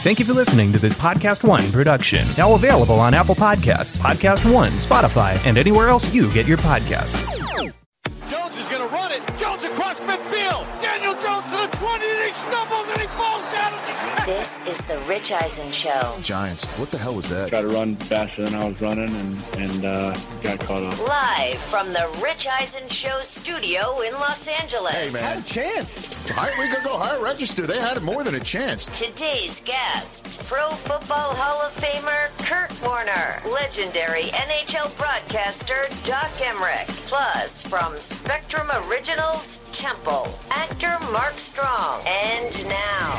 Thank you for listening to this Podcast One production. Now available on Apple Podcasts, Podcast One, Spotify, and anywhere else you get your podcasts. Jones is going to run it. Jones across midfield. Daniel Jones to the 20, and he stumbles and he falls down at the 10. This is the Rich Eisen Show. Giants. What the hell was that? Tried to run faster than I was running and got caught up. Live from the Rich Eisen Show studio in Los Angeles. Hey, man. Had a chance. We could go higher register. They had more than a chance. Today's guests, Pro Football Hall of Famer Kurt Warner, legendary NHL broadcaster Doc Emmerich, plus from Spectrum Originals, Temple, actor Mark Strong. And now,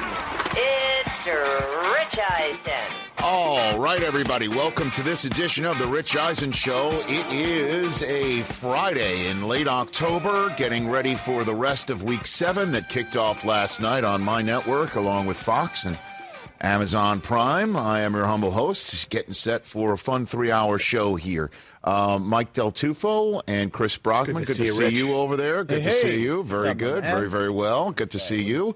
it's Rich Eisen. All right, everybody. Welcome to this edition of the Rich Eisen Show. It is a Friday in late October, getting ready for the rest of Week 7 that kicked off last night on my network, along with Fox and Amazon Prime. I am your humble host, getting set for a fun 3-hour show here. Mike Del Tufo and Chris Brockman. Good to see you over there. Good to see you. Very good. Very, very well. Good to see you.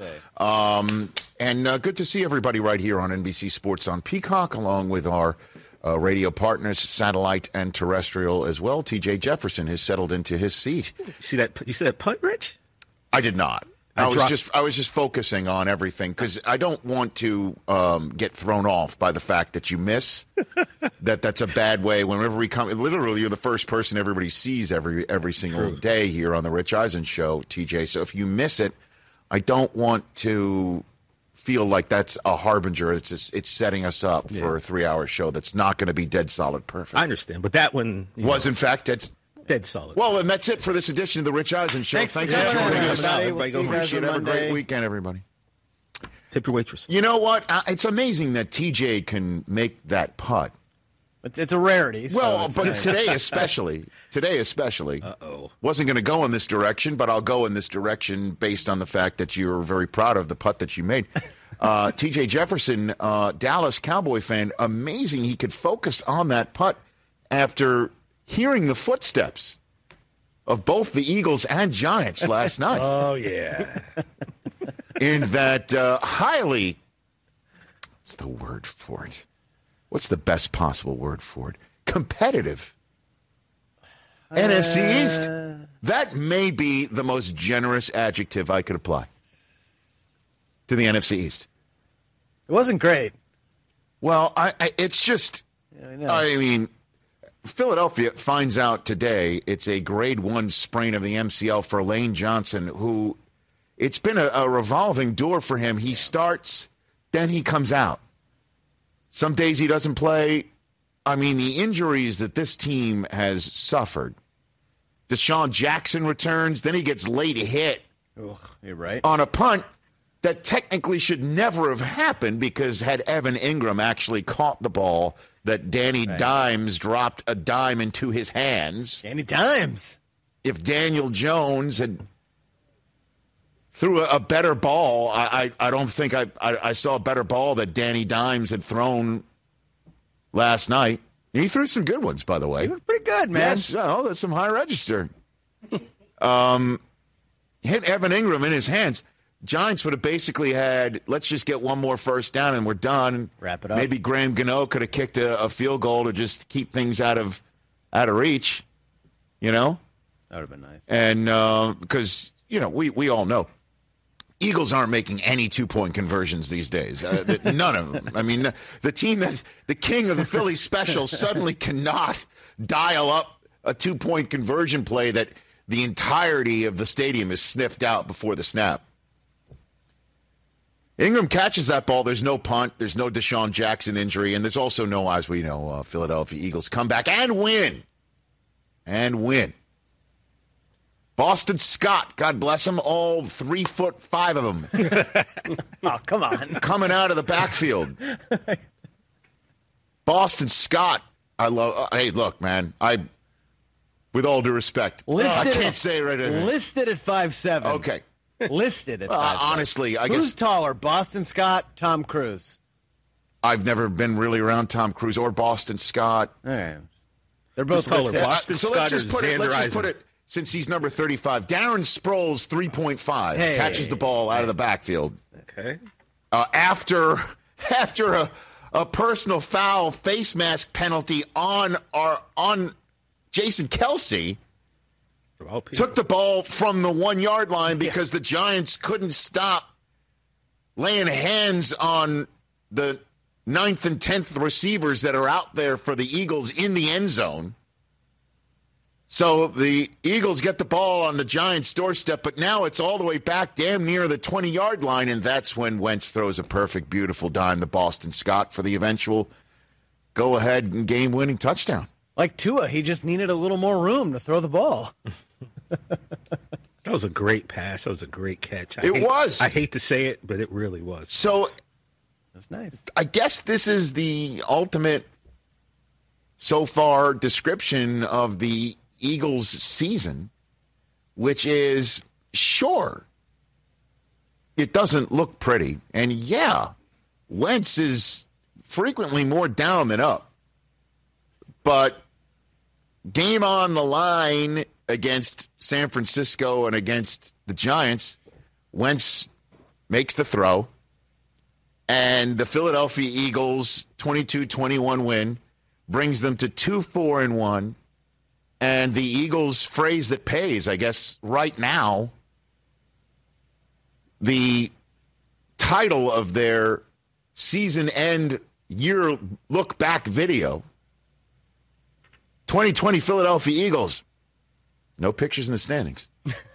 And good to see everybody right here on NBC Sports on Peacock, along with our radio partners, satellite and terrestrial as well. TJ Jefferson has settled into his seat. You see that punt, Rich? I did not. I was just focusing on everything because I don't want to get thrown off by the fact that you miss. That's a bad way. Whenever we come, literally, you're the first person everybody sees every single day here on the Rich Eisen Show, TJ. So if you miss it, I don't want to feel like that's a harbinger. It's setting us up for a 3-hour show that's not going to be dead solid perfect. I understand, but that one was in fact dead solid. Well, and that's it for this edition of the Rich Eisen Show. Thanks for joining us. Appreciate it. Have a great weekend, everybody. Tip your waitress. You know what? It's amazing that TJ can make that putt. It's a rarity. Well, but today especially. Uh-oh. Wasn't going to go in this direction, but I'll go in this direction based on the fact that you're very proud of the putt that you made. TJ Jefferson, Dallas Cowboy fan, amazing he could focus on that putt after hearing the footsteps of both the Eagles and Giants last night. Oh, yeah. In that highly, what's the word for it? What's the best possible word for it? Competitive. NFC East. That may be the most generous adjective I could apply to the NFC East. It wasn't great. Well, it's just, I mean, Philadelphia finds out today it's a grade 1 sprain of the MCL for Lane Johnson, who it's been a revolving door for him. He starts, then he comes out. Some days he doesn't play. I mean, the injuries that this team has suffered. Deshaun Jackson returns, then he gets late hit. Oh, you're right. On a punt that technically should never have happened because had Evan Ingram actually caught the ball, that Danny Dimes dropped a dime into his hands. Danny Dimes. If Daniel Jones had threw a better ball, I don't think I saw a better ball that Danny Dimes had thrown last night. He threw some good ones, by the way. He looked pretty good, man. Yes, that's some high register. Hit Evan Ingram in his hands. Giants would have basically had, let's just get one more first down and we're done. Wrap it up. Maybe Graham Gano could have kicked a field goal to just keep things out of reach, you know? That would have been nice. And because, we all know Eagles aren't making any 2-point conversions these days. None of them. I mean, the team that's the king of the Philly special suddenly cannot dial up a 2-point conversion play that the entirety of the stadium is sniffed out before the snap. Ingram catches that ball. There's no punt. There's no Deshaun Jackson injury. And there's also no, as we know, Philadelphia Eagles come back and win. Boston Scott, God bless him, all 3'5" of them. Oh, come on. Coming out of the backfield. Boston Scott, I love. Hey, look, man, with all due respect, I can't say it right now. Listed at 5'7". Okay. Listed at 5'7". Honestly, I guess. Who's taller, Boston Scott, Tom Cruise? I've never been really around Tom Cruise or Boston Scott. All right. They're both taller. Boston So let's just put it, since he's number 35. Darren Sproles, 3.5, catches the ball out of the backfield. Okay. After after a personal foul face mask penalty on Jason Kelce. Took the ball from the 1 yard line because the Giants couldn't stop laying hands on the 9th and 10th receivers that are out there for the Eagles in the end zone. So the Eagles get the ball on the Giants' doorstep, but now it's all the way back damn near the 20-yard line, and that's when Wentz throws a perfect, beautiful dime to Boston Scott for the eventual go-ahead and game-winning touchdown. Like Tua, he just needed a little more room to throw the ball. That was a great pass. That was a great catch. It was. I hate to say it, but it really was. So That's nice. I guess this is the ultimate, so far, description of the Eagles' season, which is, sure, it doesn't look pretty. And, yeah, Wentz is frequently more down than up. But game on the line against San Francisco and against the Giants, Wentz makes the throw, and the Philadelphia Eagles 22-21 win brings them to 2-4-1, and the Eagles' phrase that pays, I guess, right now, the title of their season-end year look-back video, 2020 Philadelphia Eagles. No pictures in the standings.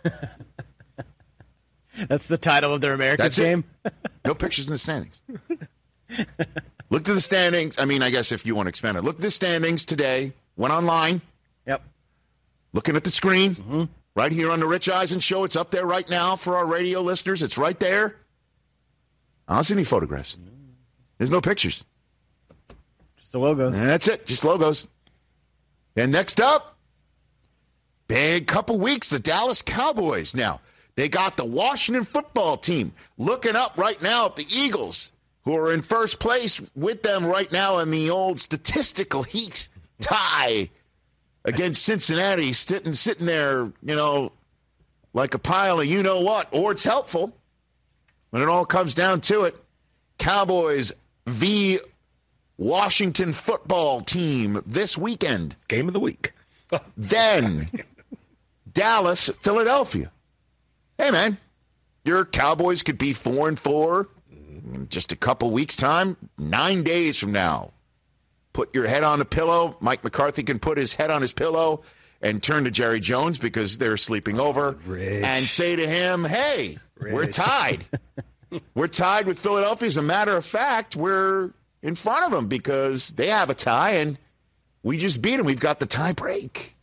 That's the title of their American game? No pictures in the standings. Look to the standings. I mean, I guess if you want to expand it. Look at the standings today. Went online. Yep. Looking at the screen. Right here on the Rich Eisen Show. It's up there right now for our radio listeners. It's right there. I don't see any photographs. There's no pictures. Just the logos. And that's it. Just logos. And next up, big couple weeks, the Dallas Cowboys. Now, they got the Washington football team looking up right now at the Eagles, who are in first place with them right now in the old statistical heat tie against Cincinnati, sitting there, you know, like a pile of you-know-what, or it's helpful when it all comes down to it. Cowboys v. Washington football team this weekend. Game of the week. Then Dallas, Philadelphia. Hey, man, your Cowboys could be 4-4 in just a couple weeks' time, 9 days from now. Put your head on a pillow. Mike McCarthy can put his head on his pillow and turn to Jerry Jones because they're sleeping over and say to him, hey, we're tied. We're tied with Philadelphia. As a matter of fact, we're in front of them because they have a tie, and we just beat them. We've got the tie break.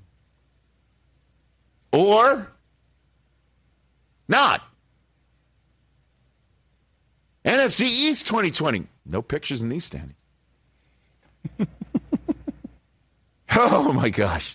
Or not. NFC East 2020. No pictures in these standings. Oh, my gosh.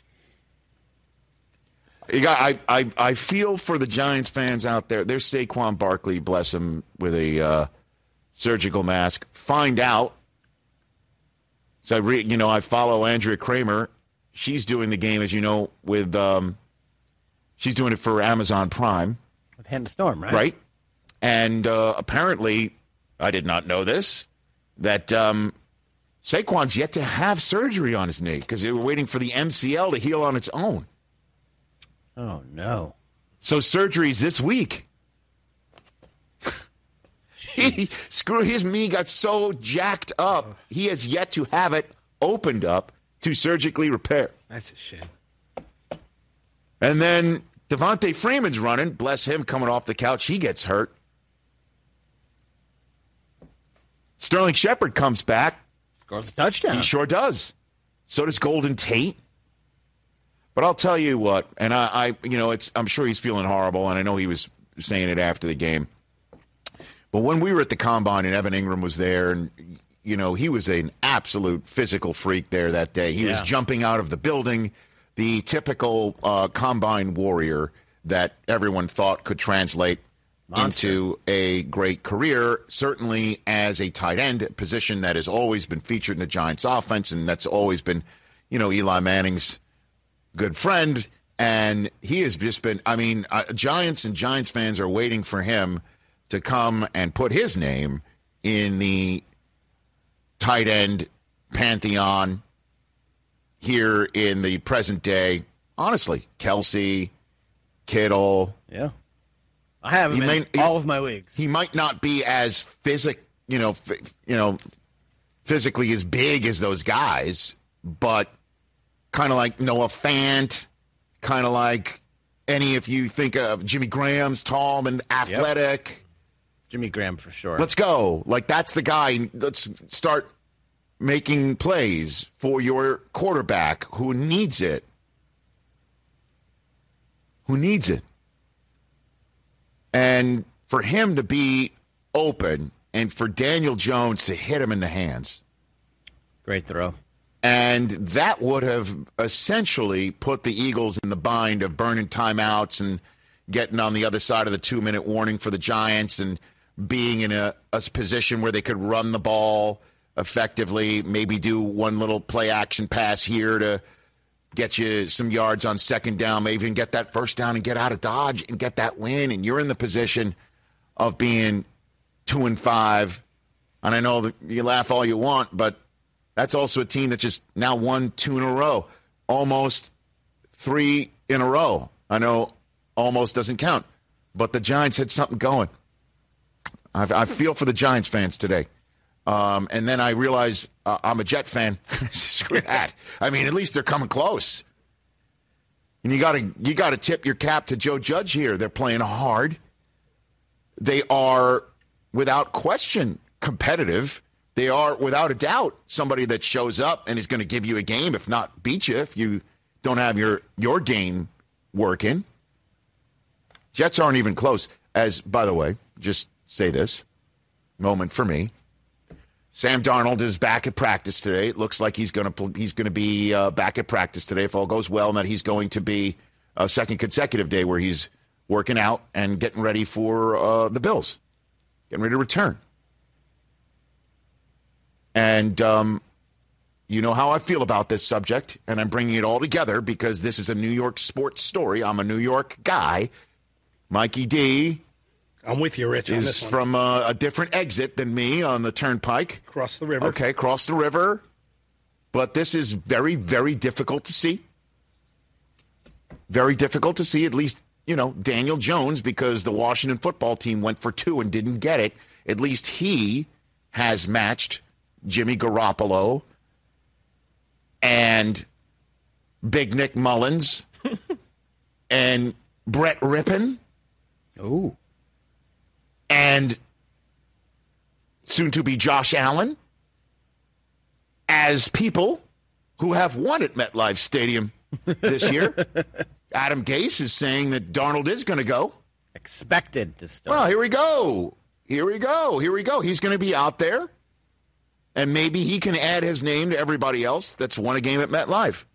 I feel for the Giants fans out there. There's Saquon Barkley, bless him, with a surgical mask. Find out. So I follow Andrea Kramer. She's doing the game, as you know, with she's doing it for Amazon Prime. With Hannah Storm, right? Right. And apparently, I did not know this, that Saquon's yet to have surgery on his knee because they were waiting for the MCL to heal on its own. Oh, no. So surgery's this week. His knee got so jacked up, he has yet to have it opened up to surgically repair. That's a shame. And then Devontae Freeman's running. Bless him, coming off the couch. He gets hurt. Sterling Shepard comes back. Scores a touchdown. He sure does. So does Golden Tate. But I'll tell you what, and I'm sure he's feeling horrible, and I know he was saying it after the game. But when we were at the Combine and Evan Ingram was there, and, he was an absolute physical freak there that day. He was jumping out of the building, the typical Combine warrior that everyone thought could translate into a great career, certainly as a tight end, position that has always been featured in the Giants offense, and that's always been, Eli Manning's good friend. And he has just been, Giants and Giants fans are waiting for him to come and put his name in the tight end pantheon here in the present day. Honestly, Kelsey, Kittle. Yeah. I have him in all of my leagues. He might not be as physically as big as those guys, but kind of like Noah Fant, kind of like if you think of Jimmy Graham's tall and athletic. Yep. Jimmy Graham for sure. Let's go. Like, that's the guy. Let's start making plays for your quarterback who needs it. And for him to be open and for Daniel Jones to hit him in the hands. Great throw. And that would have essentially put the Eagles in the bind of burning timeouts and getting on the other side of the 2-minute warning for the Giants and being in a position where they could run the ball effectively, maybe do one little play action pass here to get you some yards on second down, maybe even get that first down and get out of Dodge and get that win. And you're in the position of being 2-5. And I know that you laugh all you want, but that's also a team that just now won 2 in a row, almost 3 in a row. I know almost doesn't count, but the Giants had something going. I feel for the Giants fans today. And then I realize I'm a Jet fan. Screw that. I mean, at least they're coming close. And you got to tip your cap to Joe Judge here. They're playing hard. They are, without question, competitive. They are, without a doubt, somebody that shows up and is going to give you a game, if not beat you, if you don't have your game working. Jets aren't even close. As, by the way, just say this moment for me. Sam Darnold is back at practice today. It looks like he's going to be back at practice today if all goes well, and that he's going to be a second consecutive day where he's working out and getting ready for the Bills, getting ready to return. And you know how I feel about this subject, and I'm bringing it all together because this is a New York sports story. I'm a New York guy. Mikey D. I'm with you, Rich, on is this one. from a different exit than me on the turnpike. Across the river. Okay, cross the river. But this is very, very difficult to see. Very difficult to see, at least, Daniel Jones, because the Washington football team went for 2 and didn't get it. At least he has matched Jimmy Garoppolo and Big Nick Mullins and Brett Rippon. Ooh. And soon-to-be Josh Allen as people who have won at MetLife Stadium this year. Adam Gase is saying that Darnold is going to go. Expected to start. Well, here we go. He's going to be out there, and maybe he can add his name to everybody else that's won a game at MetLife.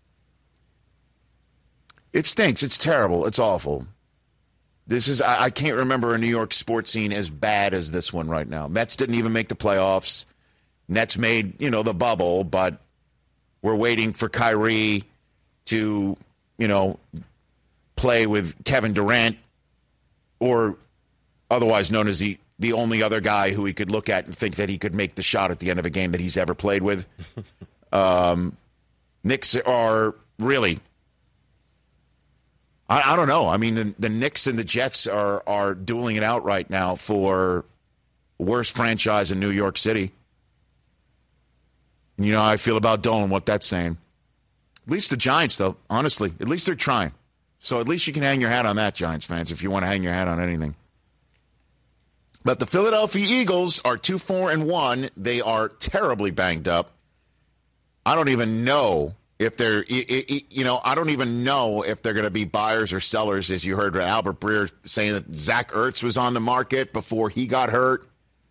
It stinks. It's terrible. It's awful. I can't remember a New York sports scene as bad as this one right now. Mets didn't even make the playoffs. Nets made, the bubble, but we're waiting for Kyrie to, play with Kevin Durant, or otherwise known as the only other guy who he could look at and think that he could make the shot at the end of a game that he's ever played with. Knicks are really... I don't know. I mean, the Knicks and the Jets are dueling it out right now for worst franchise in New York City. You know how I feel about Dolan, what that's saying. At least the Giants, though, honestly, at least they're trying. So at least you can hang your hat on that, Giants fans, if you want to hang your hat on anything. But the Philadelphia Eagles are 2-4-1. They are terribly banged up. I don't even know if they're, I don't even know if they're going to be buyers or sellers, as you heard Albert Breer saying that Zach Ertz was on the market before he got hurt.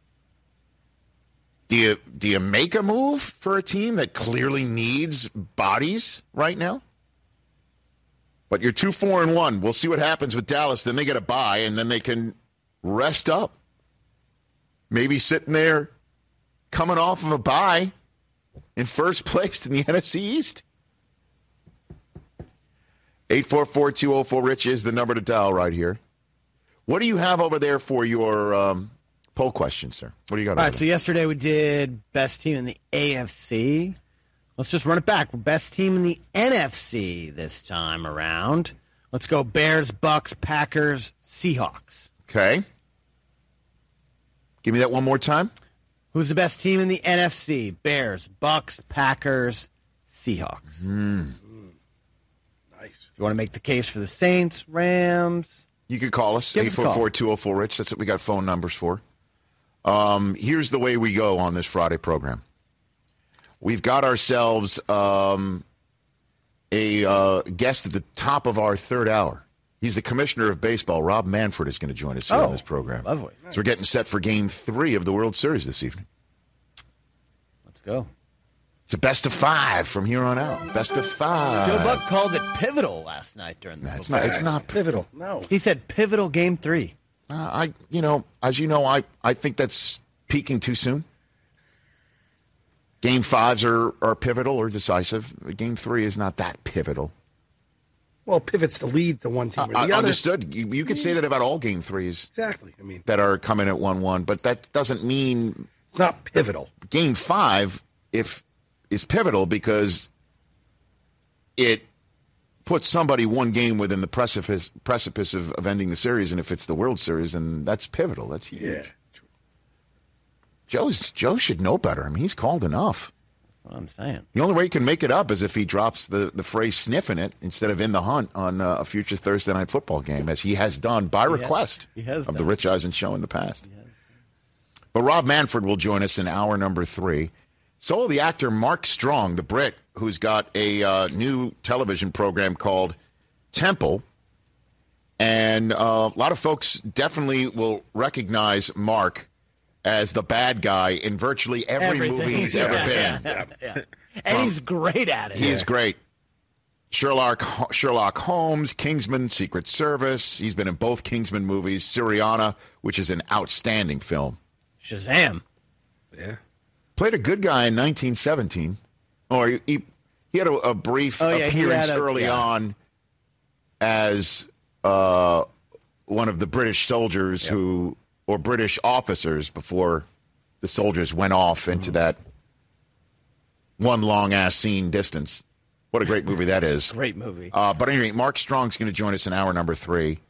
Do you make a move for a team that clearly needs bodies right now? But you're 2-4-1. We'll see what happens with Dallas. Then they get a bye, and then they can rest up. Maybe sitting there coming off of a bye in first place in the NFC East. 844-204-RICH is the number to dial right here. What do you have over there for your Poll question, sir. What do you got? All right, so yesterday we did best team in the AFC. Let's just run it back. Best team in the NFC this time around. Let's go Bears, Bucks, Packers, Seahawks. Okay. Give me that one more time. Who's the best team in the NFC? Bears, Bucks, Packers, Seahawks. Nice. You want to make the case for the Saints, Rams? You could call us, Give us a call. 844-204-RICH. That's what we got phone numbers for. Here's the way we go on this Friday program. We've got ourselves a guest at the top of our third hour. He's the commissioner of baseball. Rob Manfred is going to join us here on this program. Lovely. So we're getting set for Game 3 of the World Series this evening. Let's go. It's a best of 5 from here on out. Best of 5. Joe Buck called it pivotal last night during the It's football. not. It's not pivotal. No. He said pivotal Game 3. I think that's peaking too soon. Game 5s are pivotal or decisive. Game 3 is not that pivotal. Well, pivots to lead the one team or the other. Understood. You could say that about all Game 3s. Exactly. I mean, that are coming at 1-1, but that doesn't mean it's not pivotal. Game 5 is pivotal because it puts somebody one game within the precipice of ending the series, and if it's the World Series, then that's pivotal. That's huge. Yeah. Joe should know better. I mean, he's called enough. That's what I'm saying. The only way he can make it up is if he drops the phrase sniffing it instead of in the hunt on a future Thursday night football game, as he has done by request of the Rich Eisen Show in the past. But Rob Manfred will join us in hour number 3. So will the actor Mark Strong, the Brit, who's got a new television program called Temple. And a lot of folks definitely will recognize Mark as the bad guy in virtually every movie he's ever been. Yeah. And he's great at it. He's great. Sherlock Holmes, Kingsman, Secret Service. He's been in both Kingsman movies. Syriana, which is an outstanding film. Shazam. Yeah. Played a good guy in 1917. Or he had a brief appearance early on as one of the British soldiers or British officers before the soldiers went off into that one long-ass scene distance. What a great movie that is. Great movie. But anyway, Mark Strong's going to join us in hour number 3.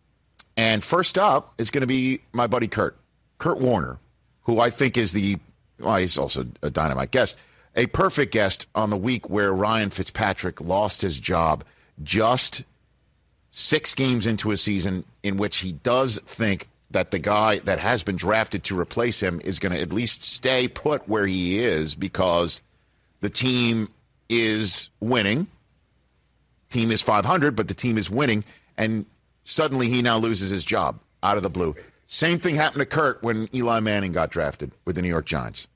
And first up is going to be my buddy Kurt Warner, who I think is he's also a dynamite guest, a perfect guest on the week where Ryan Fitzpatrick lost his job just 6 games into a season in which he does think that the guy that has been drafted to replace him is going to at least stay put where he is because the team is winning. Team is 500, but the team is winning, and suddenly he now loses his job out of the blue. Same thing happened to Kurt when Eli Manning got drafted with the New York Giants.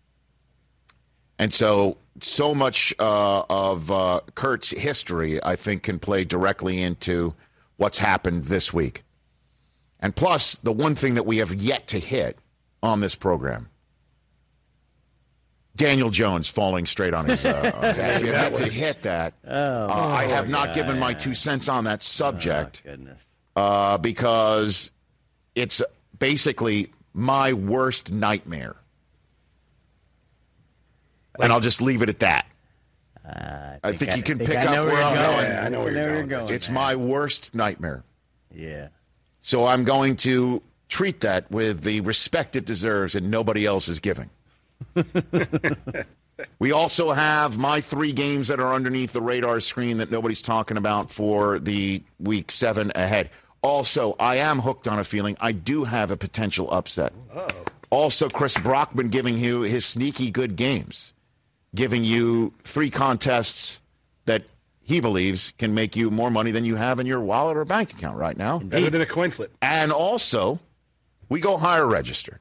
And so much of Kurt's history, I think, can play directly into what's happened this week. And plus, the one thing that we have yet to hit on this program, Daniel Jones falling straight on his ass. We have yet to hit that. I have not given my 2 cents on that subject because it's basically my worst nightmare. And I'll just leave it at that. I think you can pick up where I'm going. Yeah, I know where you're going. It's my worst nightmare. Yeah. So I'm going to treat that with the respect it deserves and nobody else is giving. We also have my 3 games that are underneath the radar screen that nobody's talking about for the week 7 ahead. Also, I am hooked on a feeling I do have a potential upset. Also, Chris Brockman giving you his sneaky good games, giving you 3 contests that he believes can make you more money than you have in your wallet or bank account right now. Better than a coin flip. And also, we go higher register.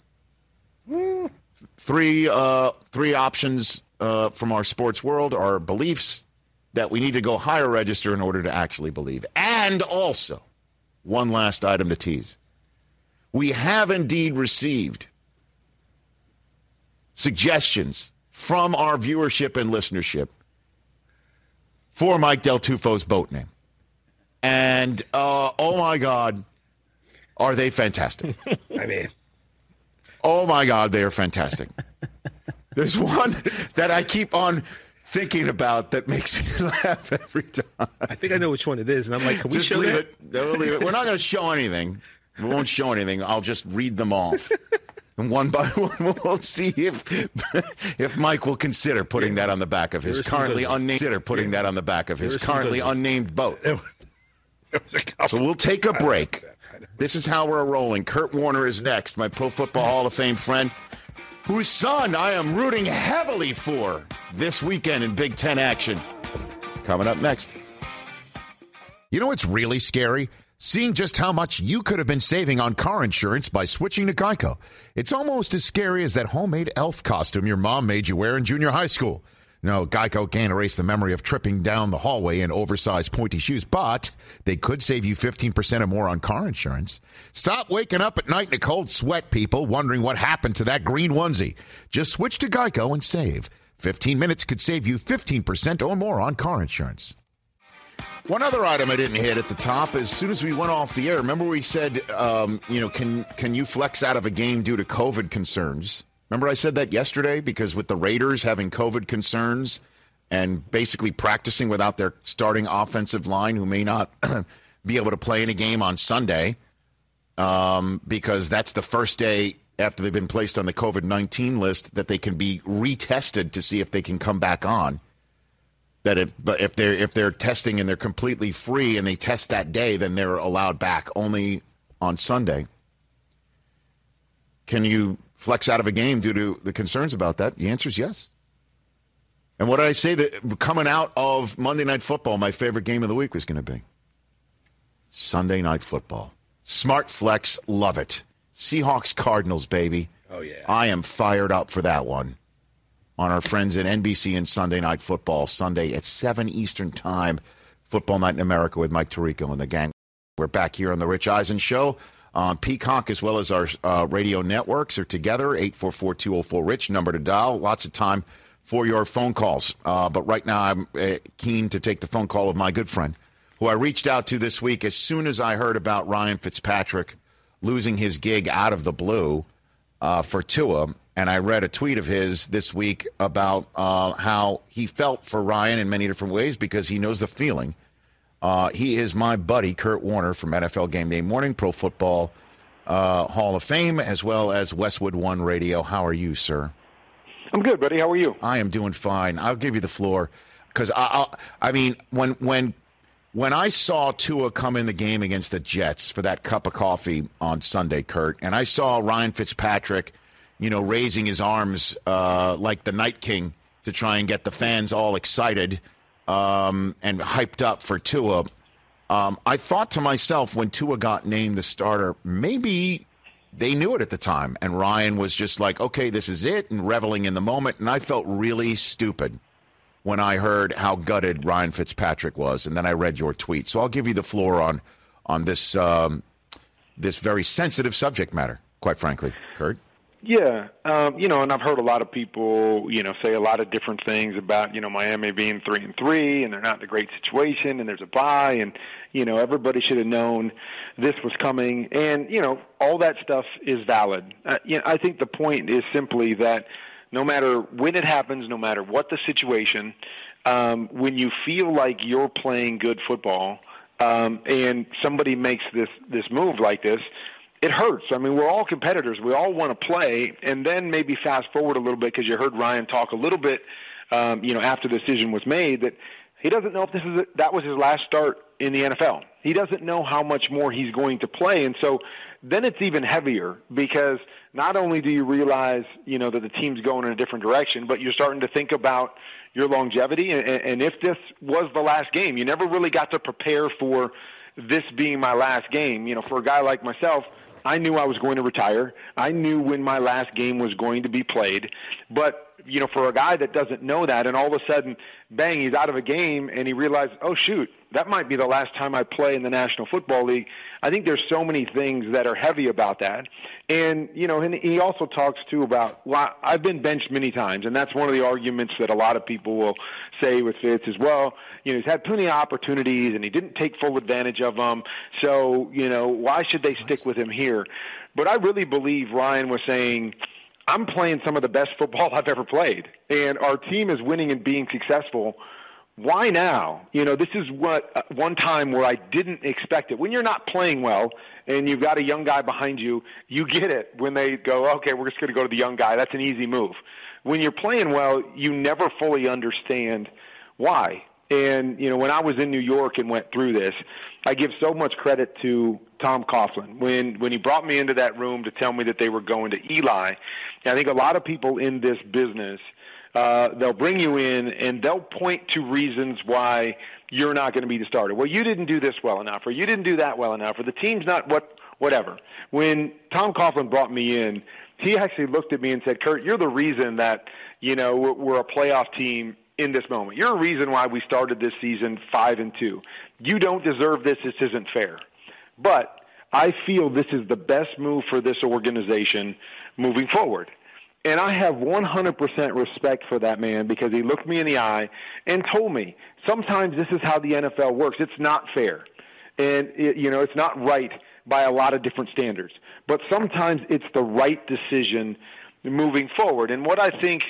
3 options from our sports world are beliefs that we need to go higher register in order to actually believe. And also, one last item to tease. We have indeed received suggestions from our viewership and listenership for Mike Del Tufo's boat name. And, oh my God, are they fantastic. I mean, Oh, my God, they are fantastic. There's one that I keep on thinking about that makes me laugh every time. I think I know which one it is, and I'm like, can we Just show leave that? it. We'll leave it. We're not going to show anything. We won't show anything. I'll just read them off. And one by one, we'll see if Mike will consider putting that on the back of his currently unnamed unnamed boat. So we'll take a break. This is how we're rolling. Kurt Warner is next, my Pro Football Hall of Fame friend, whose son I am rooting heavily for this weekend in Big Ten action. Coming up next. You know what's really scary? Seeing just how much you could have been saving on car insurance by switching to Geico. It's almost as scary as that homemade elf costume your mom made you wear in junior high school. No, Geico can't erase the memory of tripping down the hallway in oversized pointy shoes, but they could save you 15% or more on car insurance. Stop waking up at night in a cold sweat, people, wondering what happened to that green onesie. Just switch to Geico and save. 15 minutes could save you 15% or more on car insurance. One other item I didn't hit at the top, as soon as we went off the air, remember we said, can you flex out of a game due to COVID concerns? Remember I said that yesterday? Because with the Raiders having COVID concerns and basically practicing without their starting offensive line, who may not be able to play in a game on Sunday, because that's the first day after they've been placed on the COVID-19 list that they can be retested to see if they can come back on. That if they're testing and they're completely free and they test that day, then they're allowed back only on Sunday. Can you flex out of a game due to the concerns about that? The answer is yes. And what did I say that coming out of Monday Night Football, my favorite game of the week was going to be? Sunday Night Football. Smart flex, love it. Seahawks Cardinals, baby. Oh, yeah. I am fired up for that one. On our friends at NBC and Sunday Night Football, Sunday at 7 Eastern Time, Football Night in America with Mike Tirico and the gang. We're back here on the Rich Eisen Show. Peacock as well as our radio networks are together, 844-204-RICH, number to dial. Lots of time for your phone calls. But right now I'm keen to take the phone call of my good friend, who I reached out to this week as soon as I heard about Ryan Fitzpatrick losing his gig out of the blue for Tua. And I read a tweet of his this week about how he felt for Ryan in many different ways because he knows the feeling. He is my buddy, Kurt Warner, from NFL Game Day Morning, Pro Football Hall of Fame, as well as Westwood One Radio. How are you, sir? I'm good, buddy. How are you? I am doing fine. I'll give you the floor because, I mean, when I saw Tua come in the game against the Jets for that cup of coffee on Sunday, Kurt, and I saw Ryan Fitzpatrick, raising his arms like the Night King to try and get the fans all excited and hyped up for Tua. I thought to myself when Tua got named the starter, maybe they knew it at the time. And Ryan was just like, okay, this is it, and reveling in the moment. And I felt really stupid when I heard how gutted Ryan Fitzpatrick was. And then I read your tweet. So I'll give you the floor on this this very sensitive subject matter, quite frankly, Kurt. Yeah, and I've heard a lot of people, say a lot of different things about, Miami being 3-3 and they're not in a great situation and there's a bye and, everybody should have known this was coming and, all that stuff is valid. I think the point is simply that no matter when it happens, no matter what the situation, when you feel like you're playing good football and somebody makes this move like this, it hurts. I mean, we're all competitors. We all want to play. And then maybe fast forward a little bit because you heard Ryan talk a little bit, after the decision was made that he doesn't know if that was his last start in the NFL. He doesn't know how much more he's going to play. And so then it's even heavier because not only do you realize, that the team's going in a different direction, but you're starting to think about your longevity. And if this was the last game, you never really got to prepare for this being my last game. For a guy like myself, I knew I was going to retire. I knew when my last game was going to be played. But, for a guy that doesn't know that and all of a sudden, bang, he's out of a game and he realized, oh, shoot, that might be the last time I play in the National Football League. I think there's so many things that are heavy about that. And, and he also talks, too, about, well, I've been benched many times, and that's one of the arguments that a lot of people will say with Fitz as well. He's had plenty of opportunities, and he didn't take full advantage of them. So, why should they stick with him here? But I really believe Ryan was saying, I'm playing some of the best football I've ever played, and our team is winning and being successful. Why now? This is one time where I didn't expect it. When you're not playing well and you've got a young guy behind you, you get it when they go, okay, we're just going to go to the young guy. That's an easy move. When you're playing well, you never fully understand why. And, when I was in New York and went through this, I give so much credit to Tom Coughlin. When he brought me into that room to tell me that they were going to Eli, I think a lot of people in this business, they'll bring you in and they'll point to reasons why you're not going to be the starter. Well, you didn't do this well enough, or you didn't do that well enough, or the team's not whatever. When Tom Coughlin brought me in, he actually looked at me and said, Kurt, you're the reason that, we're a playoff team in this moment. You're a reason why we started this season 5-2. You don't deserve this. This isn't fair. But I feel this is the best move for this organization moving forward. And I have 100% respect for that man because he looked me in the eye and told me, sometimes this is how the NFL works. It's not fair. And, it's not right by a lot of different standards. But sometimes it's the right decision moving forward. And what I think,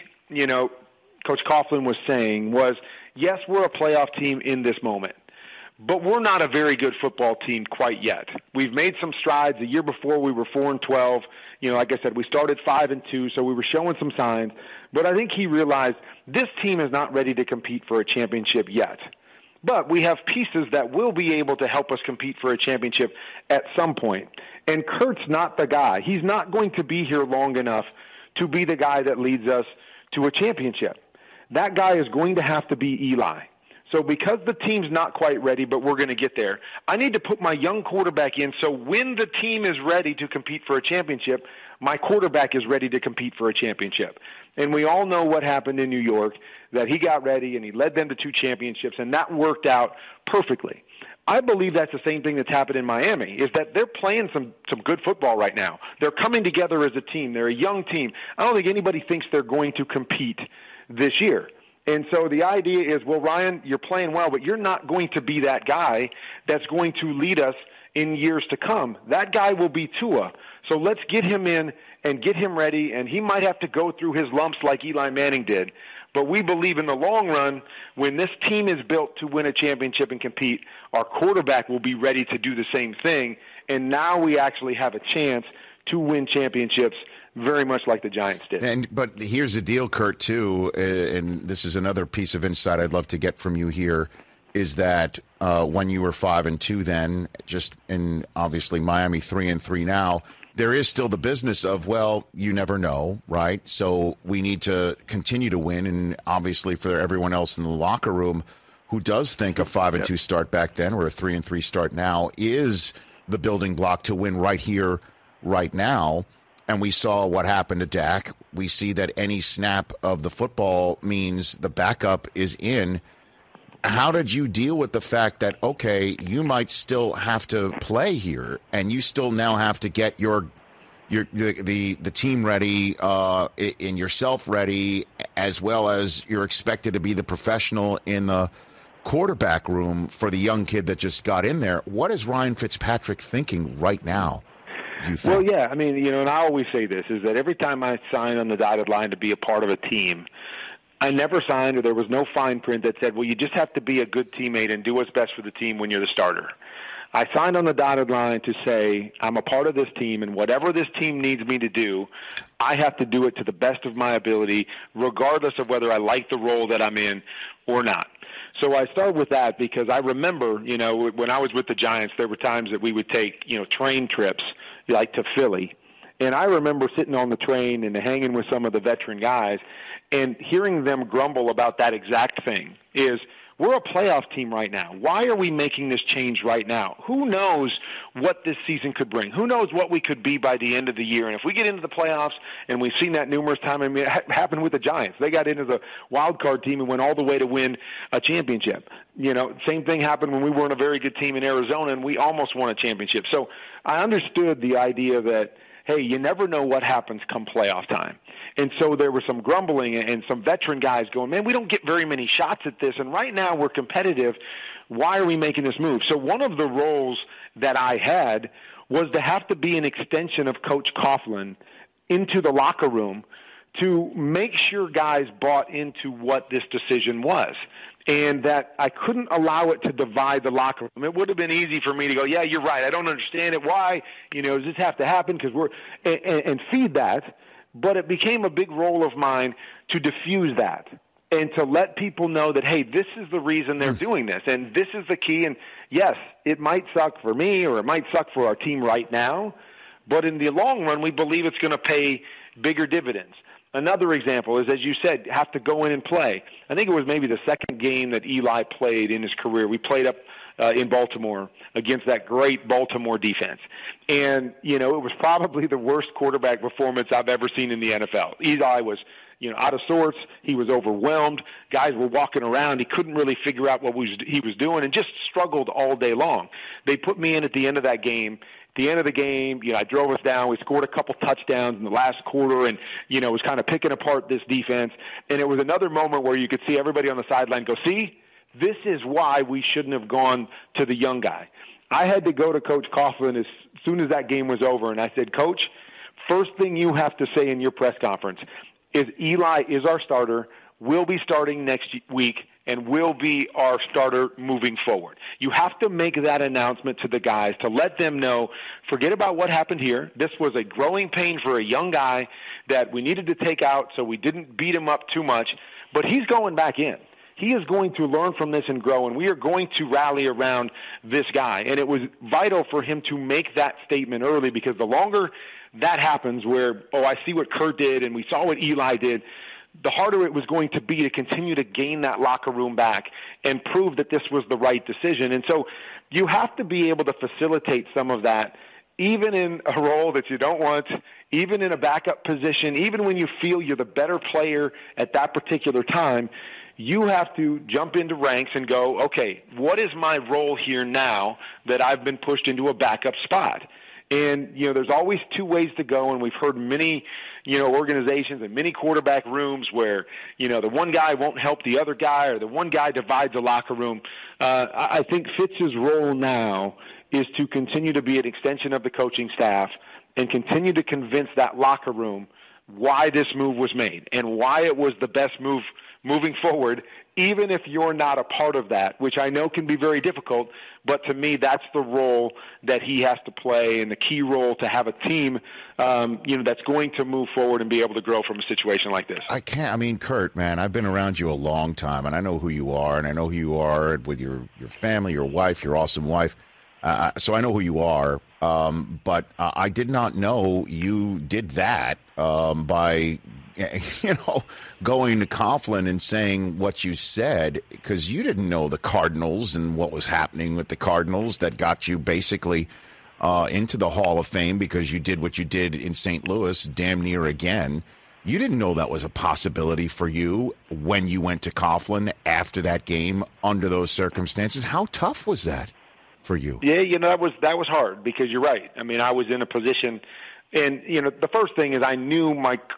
Coach Coughlin was saying was, yes, we're a playoff team in this moment, but we're not a very good football team quite yet. We've made some strides. The year before we were 4-12. Like I said, we started 5-2, so we were showing some signs. But I think he realized this team is not ready to compete for a championship yet. But we have pieces that will be able to help us compete for a championship at some point. And Kurt's not the guy. He's not going to be here long enough to be the guy that leads us to a championship. That guy is going to have to be Eli. So because the team's not quite ready, but we're going to get there, I need to put my young quarterback in so when the team is ready to compete for a championship, my quarterback is ready to compete for a championship. And we all know what happened in New York, that he got ready and he led them to 2 championships, and that worked out perfectly. I believe that's the same thing that's happened in Miami, is that they're playing some good football right now. They're coming together as a team. They're a young team. I don't think anybody thinks they're going to compete this year. And so the idea is, well, Ryan, you're playing well, but you're not going to be that guy that's going to lead us in years to come. That guy will be Tua. So let's get him in and get him ready, and he might have to go through his lumps like Eli Manning did. But we believe in the long run, when this team is built to win a championship and compete, our quarterback will be ready to do the same thing. And now we actually have a chance to win championships, very much like the Giants did. But here's the deal, Kurt, too, and this is another piece of insight I'd love to get from you here, is that when you were 5-2 then, just in obviously Miami 3-3 now, there is still the business of, well, you never know, right? So we need to continue to win, and obviously for everyone else in the locker room who does think a 5-2 start back then or a 3-3 start now is the building block to win right here, right now. And we saw what happened to Dak. We see that any snap of the football means the backup is in. How did you deal with the fact that, okay, you might still have to play here, and you still now have to get the team ready, and yourself ready, as well as you're expected to be the professional in the quarterback room for the young kid that just got in there? What is Ryan Fitzpatrick thinking right now? Well, yeah, I mean, and I always say this, is that every time I sign on the dotted line to be a part of a team, I never signed, or there was no fine print that said, well, you just have to be a good teammate and do what's best for the team when you're the starter. I signed on the dotted line to say, I'm a part of this team, and whatever this team needs me to do, I have to do it to the best of my ability, regardless of whether I like the role that I'm in or not. So I start with that because I remember, when I was with the Giants, there were times that we would take, train trips, like to Philly. And I remember sitting on the train and hanging with some of the veteran guys and hearing them grumble about that exact thing, is we're a playoff team right now. Why are we making this change right now? Who knows what this season could bring? Who knows what we could be by the end of the year? And if we get into the playoffs, and we've seen that numerous times, I mean, it happened with the Giants. They got into the wild card team and went all the way to win a championship. Same thing happened when we weren't a very good team in Arizona, and we almost won a championship. So I understood the idea that, hey, you never know what happens come playoff time. And so there was some grumbling and some veteran guys going, man, we don't get very many shots at this, and right now we're competitive. Why are we making this move? So one of the roles that I had was to have to be an extension of Coach Coughlin into the locker room to make sure guys bought into what this decision was, and that I couldn't allow it to divide the locker room. It would have been easy for me to go, yeah, you're right, I don't understand it. Why? Does this have to happen? Because and feed that. But it became a big role of mine to diffuse that and to let people know that, hey, this is the reason they're doing this, and this is the key. And yes, it might suck for me or it might suck for our team right now, but in the long run, we believe it's going to pay bigger dividends. Another example is, as you said, have to go in and play. I think it was maybe the second game that Eli played in his career. We played up in Baltimore against that great Baltimore defense. And, it was probably the worst quarterback performance I've ever seen in the NFL. Eli was, out of sorts. He was overwhelmed. Guys were walking around. He couldn't really figure out what he was doing and just struggled all day long. They put me in at the end of that game. At the end of the game, I drove us down. We scored a couple touchdowns in the last quarter and, was kind of picking apart this defense. And it was another moment where you could see everybody on the sideline go, see, this is why we shouldn't have gone to the young guy. I had to go to Coach Coughlin as soon as that game was over, and I said, Coach, first thing you have to say in your press conference is Eli is our starter, will be starting next week, and will be our starter moving forward. You have to make that announcement to the guys to let them know, forget about what happened here. This was a growing pain for a young guy that we needed to take out so we didn't beat him up too much, but he's going back in. He is going to learn from this and grow, and we are going to rally around this guy. And it was vital for him to make that statement early, because the longer that happens where, I see what Kurt did and we saw what Eli did, the harder it was going to be to continue to gain that locker room back and prove that this was the right decision. And so you have to be able to facilitate some of that, even in a role that you don't want, even in a backup position, even when you feel you're the better player at that particular time. You have to jump into ranks and go, okay, what is my role here now that I've been pushed into a backup spot? And, there's always two ways to go, and we've heard many, organizations and many quarterback rooms where, the one guy won't help the other guy or the one guy divides the locker room. I think Fitz's role now is to continue to be an extension of the coaching staff and continue to convince that locker room why this move was made and why it was the best move moving forward, even if you're not a part of that, which I know can be very difficult, but to me that's the role that he has to play and the key role to have a team that's going to move forward and be able to grow from a situation like this. Kurt, man, I've been around you a long time, and I know who you are, and I know who you are with your family, your wife, your awesome wife. So I know who you are, but I did not know you did that by going to Coughlin and saying what you said, because you didn't know the Cardinals and what was happening with the Cardinals that got you basically into the Hall of Fame because you did what you did in St. Louis damn near again. You didn't know that was a possibility for you when you went to Coughlin after that game under those circumstances. How tough was that for you? Yeah, that was hard, because you're right. I was in a position, and the first thing is I knew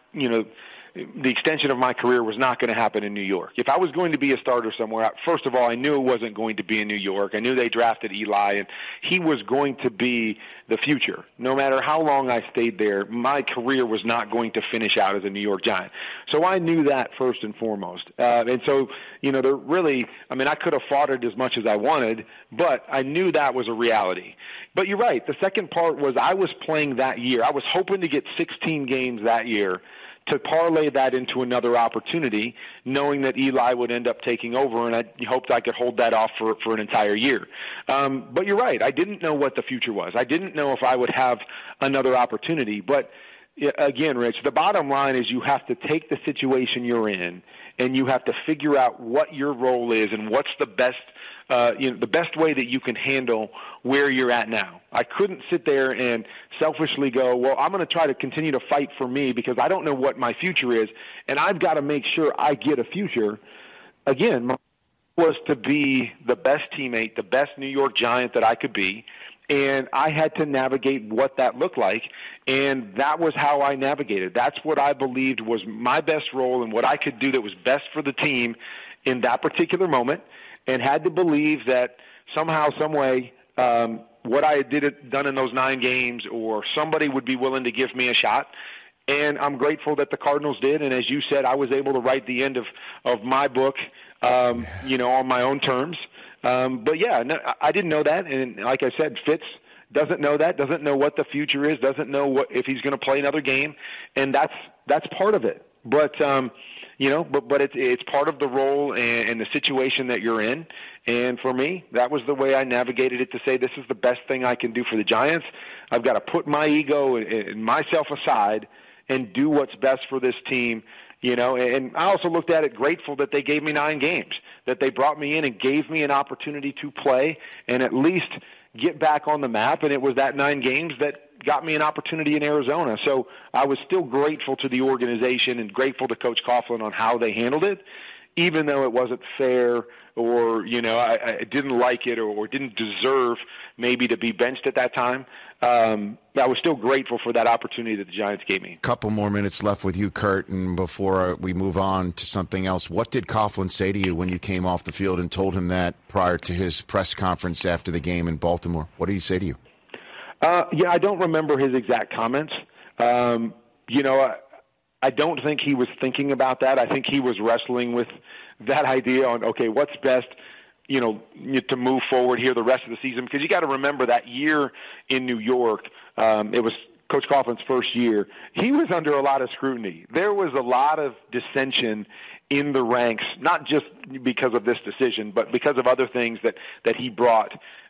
the extension of my career was not going to happen in New York. If I was going to be a starter somewhere, first of all, I knew it wasn't going to be in New York. I knew they drafted Eli, and he was going to be the future. No matter how long I stayed there, my career was not going to finish out as a New York Giant. So I knew that first and foremost. And so, there really, I could have fought it as much as I wanted, but I knew that was a reality. But you're right. The second part was I was playing that year. I was hoping to get 16 games that year to parlay that into another opportunity, knowing that Eli would end up taking over, and I hoped I could hold that off for an entire year. But you're right. I didn't know what the future was. I didn't know if I would have another opportunity. But, again, Rich, the bottom line is you have to take the situation you're in, and you have to figure out what your role is and what's the best the best way that you can handle where you're at now. I couldn't sit there and selfishly go, well, I'm going to try to continue to fight for me because I don't know what my future is, and I've got to make sure I get a future. Again, my goal was to be the best teammate, the best New York Giant that I could be, and I had to navigate what that looked like, and that was how I navigated. That's what I believed was my best role and what I could do that was best for the team in that particular moment, and had to believe that somehow, some way, what I done in those 9 games, or somebody would be willing to give me a shot. And I'm grateful that the Cardinals did. And as you said, I was able to write the end of my book, on my own terms. But yeah, no, I didn't know that. And like I said, Fitz doesn't know that, doesn't know what the future is, doesn't know if he's going to play another game. And that's part of it. But, but it's part of the role and the situation that you're in. And for me, that was the way I navigated it, to say this is the best thing I can do for the Giants. I've got to put my ego and myself aside and do what's best for this team, And I also looked at it grateful that they gave me 9 games, that they brought me in and gave me an opportunity to play and at least get back on the map. And it was that 9 games that got me an opportunity in Arizona. So I was still grateful to the organization and grateful to Coach Coughlin on how they handled it, even though it wasn't fair or, I didn't like it or didn't deserve maybe to be benched at that time. I was still grateful for that opportunity that the Giants gave me. Couple more minutes left with you, Kurt, and before we move on to something else, what did Coughlin say to you when you came off the field and told him that prior to his press conference after the game in Baltimore? What did he say to you? I don't remember his exact comments. I don't think he was thinking about that. I think he was wrestling with that idea on, okay, what's best, to move forward here the rest of the season. Because you got to remember that year in New York, it was Coach Coughlin's first year. He was under a lot of scrutiny. There was a lot of dissension in the ranks, not just because of this decision, but because of other things that he brought,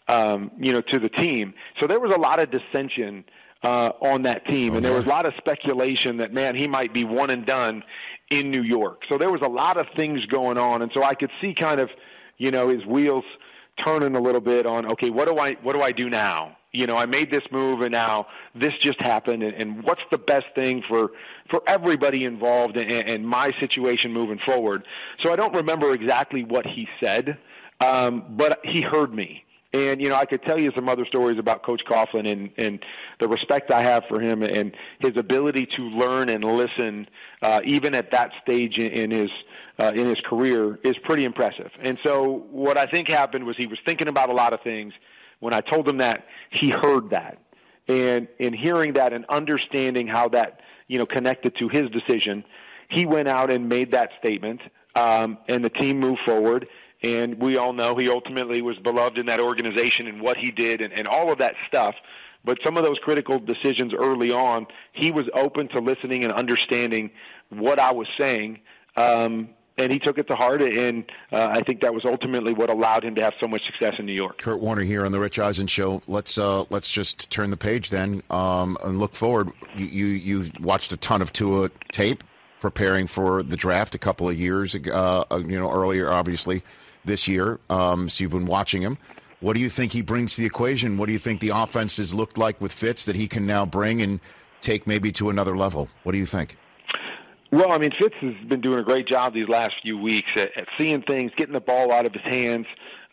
to the team. So there was a lot of dissension on that team, and there was a lot of speculation that, man, he might be one and done in New York. So there was a lot of things going on, and so I could see kind of, his wheels turning a little bit on, okay, what do I do now? I made this move, and now this just happened, and what's the best thing for everybody involved and my situation moving forward? So I don't remember exactly what he said, but he heard me. And, I could tell you some other stories about Coach Coughlin and the respect I have for him and his ability to learn and listen, even at that stage in his career, is pretty impressive. And so what I think happened was he was thinking about a lot of things. When I told him that, he heard that. And in hearing that and understanding how that, connected to his decision, he went out and made that statement, and the team moved forward. And we all know he ultimately was beloved in that organization and what he did and all of that stuff. But some of those critical decisions early on, he was open to listening and understanding what I was saying, and he took it to heart. And I think that was ultimately what allowed him to have so much success in New York. Kurt Warner here on the Rich Eisen Show. Let's just turn the page then and look forward. You watched a ton of Tua tape preparing for the draft a couple of years ago, earlier, obviously. This year, so you've been watching him. What do you think he brings to the equation? What do you think the offense has looked like with Fitz that he can now bring and take maybe to another level? What do you think? Well, Fitz has been doing a great job these last few weeks at seeing things, getting the ball out of his hands,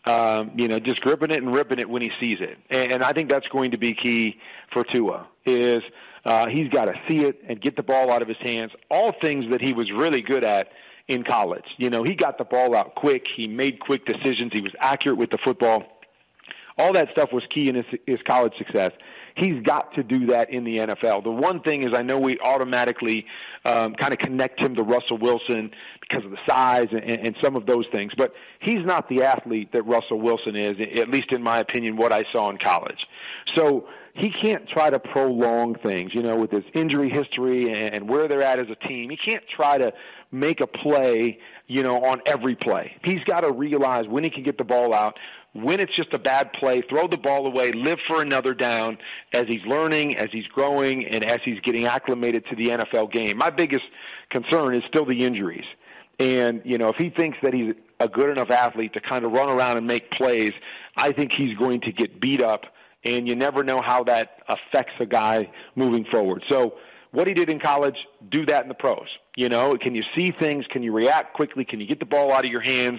just gripping it and ripping it when he sees it. And I think that's going to be key for Tua, is he's got to see it and get the ball out of his hands, all things that he was really good at in college. He got the ball out quick. He made quick decisions. He was accurate with the football. All that stuff was key in his college success. He's got to do that in the NFL. The one thing is, I know we automatically kind of connect him to Russell Wilson because of the size and some of those things, but he's not the athlete that Russell Wilson is, at least in my opinion, what I saw in college. So he can't try to prolong things, with his injury history and where they're at as a team. He can't try to make a play, on every play. He's got to realize when he can get the ball out, when it's just a bad play, throw the ball away, live for another down as he's learning, as he's growing, and as he's getting acclimated to the NFL game. My biggest concern is still the injuries. And, if he thinks that he's a good enough athlete to kind of run around and make plays, I think he's going to get beat up, and you never know how that affects a guy moving forward. So what he did in college, do that in the pros. Can you see things? Can you react quickly? Can you get the ball out of your hands?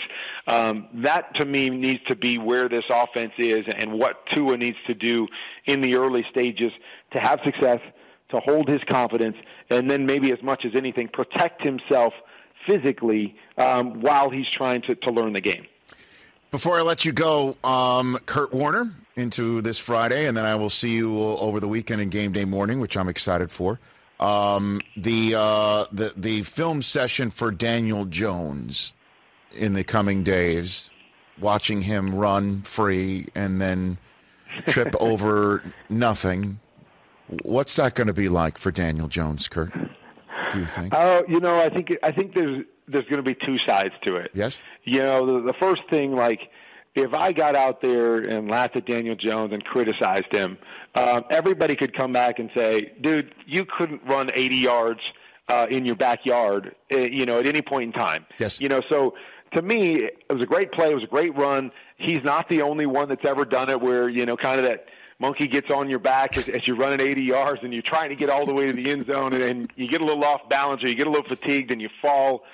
That, to me, needs to be where this offense is and what Tua needs to do in the early stages to have success, to hold his confidence, and then maybe as much as anything, protect himself physically while he's trying to learn the game. Before I let you go, Kurt Warner, into this Friday, and then I will see you over the weekend in game day morning, which I'm excited for. The film session for Daniel Jones in the coming days, watching him run free and then trip over nothing. What's that going to be like for Daniel Jones, Kurt? Do you think? Oh, I think there's going to be two sides to it. Yes. The first thing, like, if I got out there and laughed at Daniel Jones and criticized him, everybody could come back and say, dude, you couldn't run 80 yards in your backyard, at any point in time. Yes. So to me, it was a great play. It was a great run. He's not the only one that's ever done it where, kind of that monkey gets on your back as you're running 80 yards and you're trying to get all the way to the end zone and you get a little off balance or you get a little fatigued and you fall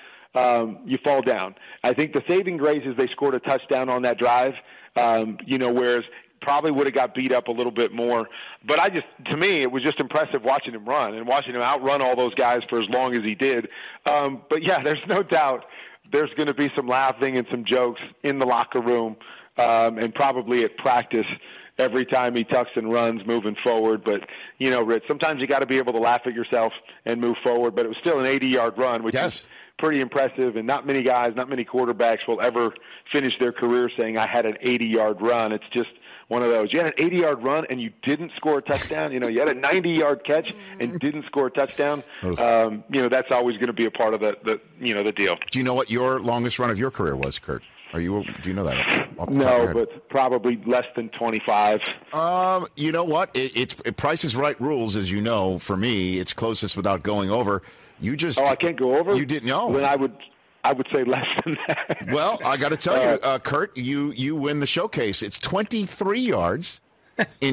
down. I think the saving grace is they scored a touchdown on that drive, whereas probably would have got beat up a little bit more. But to me, it was just impressive watching him run and watching him outrun all those guys for as long as he did. But yeah, there's no doubt there's going to be some laughing and some jokes in the locker room and probably at practice every time he tucks and runs moving forward. But, Rich, sometimes you got to be able to laugh at yourself and move forward. But it was still an 80-yard run, which is pretty impressive. And not many guys, not many quarterbacks will ever finish their career saying, I had an 80-yard run. It's just one of those. You had an 80-yard run and you didn't score a touchdown. You had a 90-yard catch and didn't score a touchdown. That's always going to be a part of the deal. Do you know what your longest run of your career was, Kurt? Do you know that? No, but probably less than 25. You know what? It's Price is Right rules, as you know. For me, it's closest without going over. I can't go over? You didn't know. Then I would say less than that. Well, I got to tell you, Kurt, you win the showcase. It's 23 yards in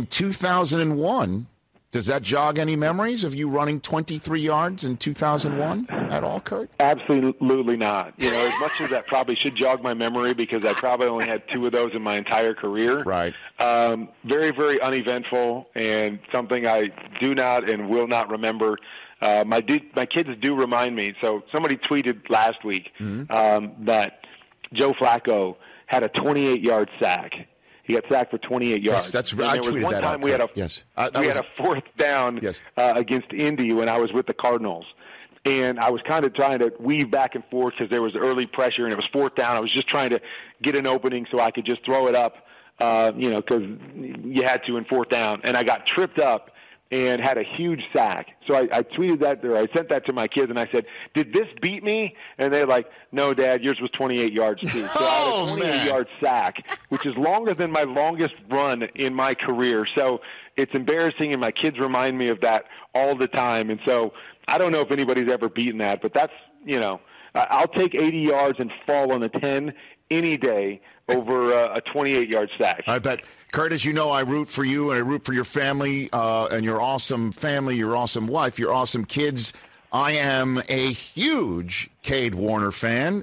2001. Does that jog any memories of you running 23 yards in 2001 at all, Kurt? Absolutely not. As much as that probably should jog my memory because I probably only had 2 of those in my entire career. Right. Very, very uneventful and something I do not and will not remember. My kids do remind me. So somebody tweeted last week that Joe Flacco had a 28-yard sack. He got sacked for 28 yards. Yes, that's right. There was one time we had a fourth down against Indy when I was with the Cardinals. And I was kind of trying to weave back and forth because there was early pressure and it was fourth down. I was just trying to get an opening so I could just throw it up, because you had to in fourth down. And I got tripped up and had a huge sack. So I tweeted that, or I sent that to my kids, and I said, did this beat me? And they're like, no, Dad, yours was 28 yards too. So I had a 28-yard sack, which is longer than my longest run in my career. So it's embarrassing, and my kids remind me of that all the time. And so I don't know if anybody's ever beaten that, but that's, I'll take 80 yards and fall on a 10 any day over a 28-yard sack. I bet. Kurt, as you know, I root for you, and I root for your family and your awesome family, your awesome wife, your awesome kids. I am a huge Cade Warner fan.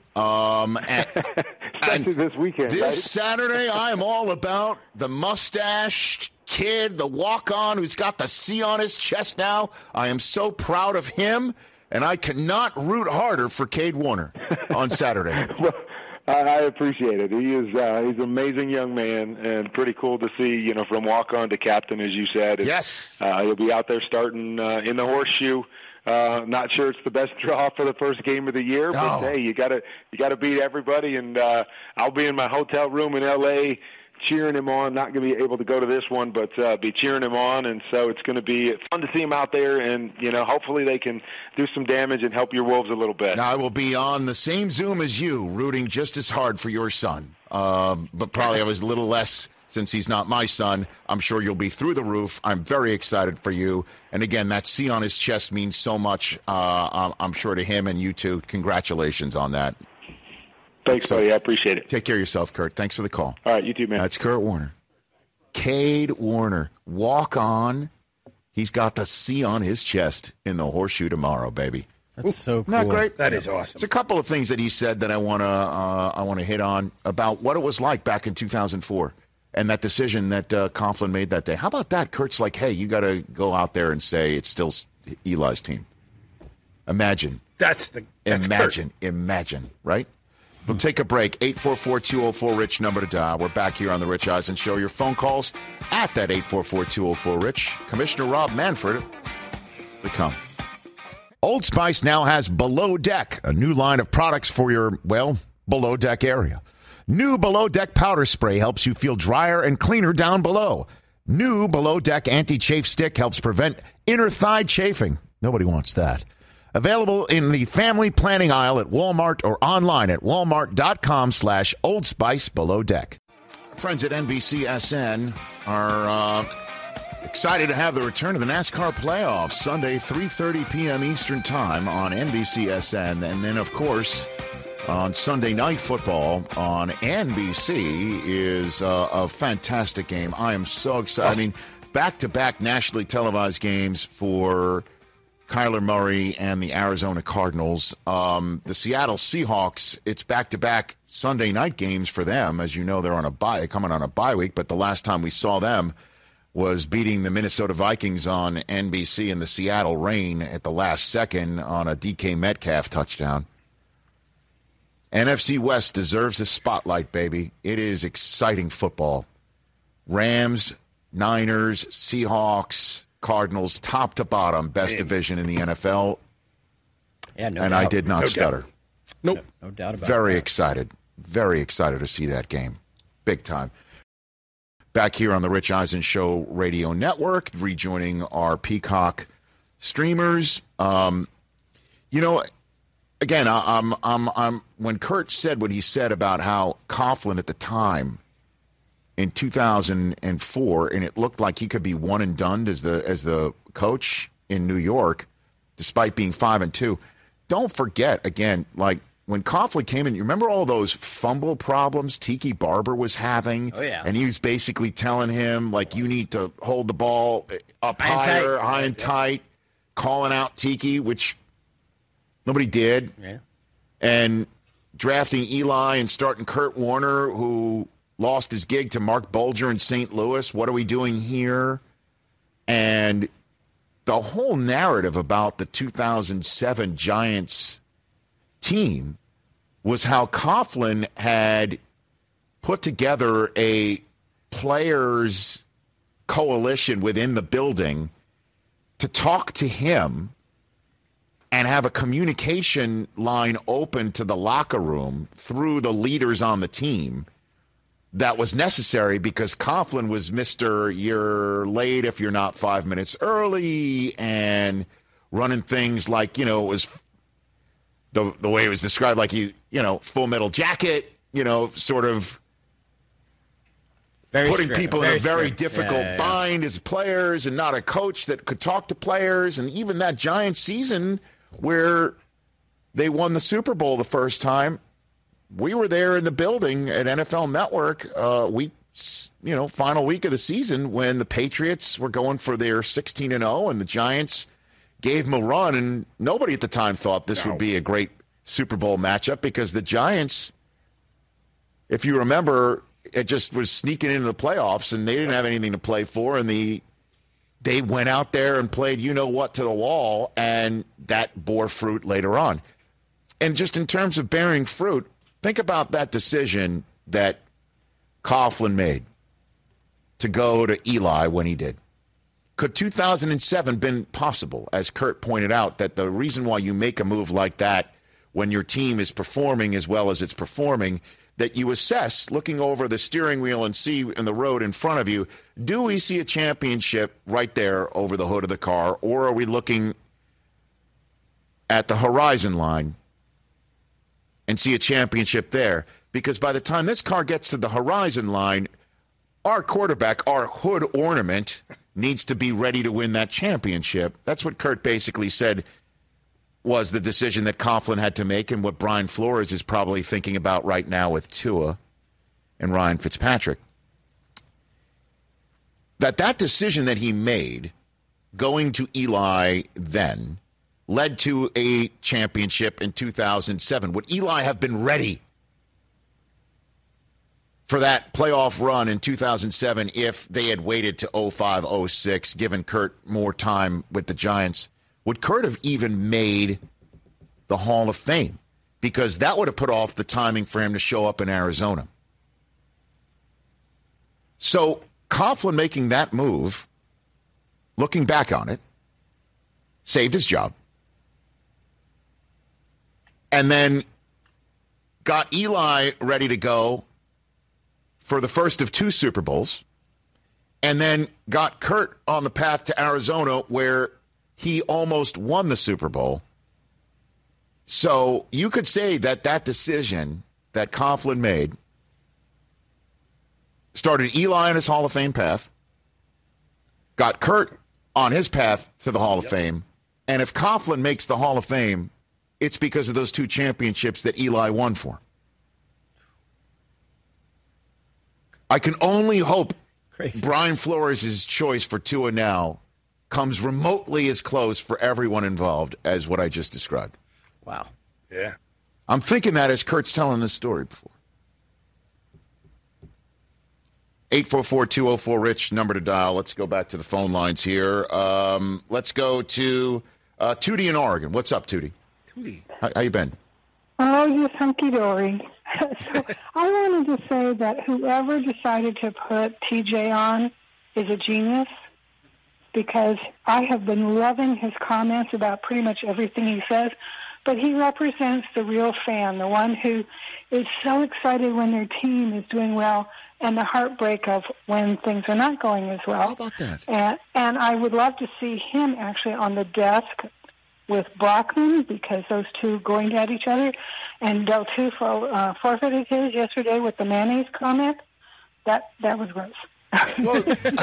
Especially this weekend, This Saturday, I am all about the mustached kid, the walk-on who's got the C on his chest now. I am so proud of him, and I cannot root harder for Cade Warner on Saturday. Well, I appreciate it. He's an amazing young man, and pretty cool to see, from walk-on to captain, as you said. And, yes. He'll be out there starting in the horseshoe. Not sure it's the best draw for the first game of the year, but hey, you gotta beat everybody. And I'll be in my hotel room in L.A. cheering him on. Not going to be able to go to this one, but be cheering him on. And so it's going to be fun to see him out there, and hopefully they can do some damage and help your Wolves a little bit. Now, I will be on the same Zoom as you, rooting just as hard for your son, but probably I was a little less. Since he's not my son, I'm sure you'll be through the roof. I'm very excited for you. And again, that C on his chest means so much, I'm sure, to him and you too. Congratulations on that. Thanks, buddy. I appreciate it. Take care of yourself, Kurt. Thanks for the call. All right, you too, man. That's Kurt Warner. Cade Warner. Walk on. He's got the C on his chest in the horseshoe tomorrow, baby. That's so cool. Not great. That is awesome. There's a couple of things that he said that I want to hit on about what it was like back in 2004. And that decision that Coughlin made that day. How about that? Kurt's like, hey, you got to go out there and say it's still Eli's team. Imagine. That's Imagine, right? We'll take a break. 844-204-RICH, number to dial. We're back here on the Rich Eisen Show. Your phone calls at that 844-204-RICH. Commissioner Rob Manfred, we come. Old Spice now has Below Deck, a new line of products for your, well, below deck area. New Below Deck powder spray helps you feel drier and cleaner down below. New Below Deck anti-chafe stick helps prevent inner thigh chafing. Nobody wants that. Available in the family planning aisle at Walmart or online at walmart.com/Old Spice Below Deck. Friends at NBCSN are excited to have the return of the NASCAR playoffs Sunday, 3:30 p.m. Eastern Time on NBCSN. And then, of course, on Sunday Night Football on NBC is a fantastic game. I am so excited. I mean, back-to-back nationally televised games for Kyler Murray and the Arizona Cardinals. The Seattle Seahawks, it's back-to-back Sunday night games for them. As you know, they're on a bye, coming on a bye week, but the last time we saw them was beating the Minnesota Vikings on NBC in the Seattle rain at the last second on a DK Metcalf touchdown. NFC West deserves the spotlight, baby. It is exciting football. Rams, Niners, Seahawks, Cardinals, top to bottom, best division in the NFL. Yeah, no and doubt. I did not stutter. Nope. No doubt about it. Very excited. Very excited to see that game. Big time. Back here on the Rich Eisen Show Radio Network, rejoining our Peacock streamers. Again, I'm when Kurt said what he said about how Coughlin at the time in 2004, and it looked like he could be one and done as the coach in New York, despite being 5-2. Don't forget, again, like when Coughlin came in, you remember all those fumble problems Tiki Barber was having? Oh, yeah. And he was basically telling him, like, you need to hold the ball up high and tight, calling out Tiki, which nobody did. Yeah. And drafting Eli and starting Kurt Warner, who lost his gig to Mark Bulger in St. Louis. What are we doing here? And the whole narrative about the 2007 Giants team was how Coughlin had put together a players coalition within the building to talk to him and have a communication line open to the locker room through the leaders on the team that was necessary because Coughlin was Mr. You're late if you're not 5 minutes early and running things like, it was the way it was described, like Full Metal Jacket, sort of putting people in a very difficult bind as players and not a coach that could talk to players. And even that Giants season where they won the Super Bowl the first time, we were there in the building at NFL Network final week of the season when the Patriots were going for their 16-0 and the Giants gave them a run. And nobody at the time thought this would be a great Super Bowl matchup because the Giants, if you remember, it just was sneaking into the playoffs and they didn't have anything to play for. And they went out there and played to the wall, and that bore fruit later on. And just in terms of bearing fruit, think about that decision that Coughlin made to go to Eli when he did. Could 2007 been possible, as Kurt pointed out, that the reason why you make a move like that when your team is performing as well as it's performing, that you assess, looking over the steering wheel and see in the road in front of you, do we see a championship right there over the hood of the car, or are we looking at the horizon line and see a championship there? Because by the time this car gets to the horizon line, our quarterback, our hood ornament, needs to be ready to win that championship. That's what Kurt basically said was the decision that Coughlin had to make, and what Brian Flores is probably thinking about right now with Tua and Ryan Fitzpatrick. That decision that he made, going to Eli then, led to a championship in 2007. Would Eli have been ready for that playoff run in 2007 if they had waited to 05-06, given Kurt more time with the Giants? Would Kurt have even made the Hall of Fame? because that would have put off the timing for him to show up in Arizona. So Coughlin making that move, looking back on it, saved his job. And then got Eli ready to go for the first of 2 Super Bowls. And then got Kurt on the path to Arizona, where he almost won the Super Bowl. So you could say that that decision that Coughlin made started Eli on his Hall of Fame path, got Kurt on his path to the Hall of Fame, and if Coughlin makes the Hall of Fame, it's because of those 2 championships that Eli won for. I can only hope Brian Flores' choice for Tua now comes remotely as close for everyone involved as what I just described. Wow. Yeah. I'm thinking that as Kurt's telling this story before. 844-204-RICH, number to dial. Let's go back to the phone lines here. Let's go to Tootie in Oregon. What's up, Tootie? Tootie. How you been? Oh, just hunky-dory. So I wanted to say that whoever decided to put TJ on is a genius, because I have been loving his comments about pretty much everything he says, but he represents the real fan, the one who is so excited when their team is doing well and the heartbreak of when things are not going as well. How about that? And I would love to see him actually on the desk with Brockman, because those two going at each other. And Del Tufo forfeited his yesterday with the mayonnaise comment. That was gross. Well,